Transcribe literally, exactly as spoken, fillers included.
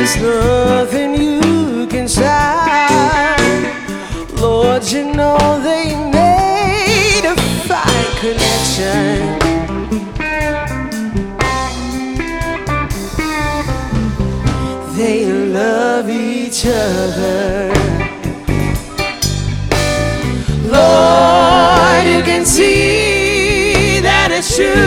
There's nothing you can sign. Lord, you know they made a fine connection. They love each other. Lord, you can see that it's true.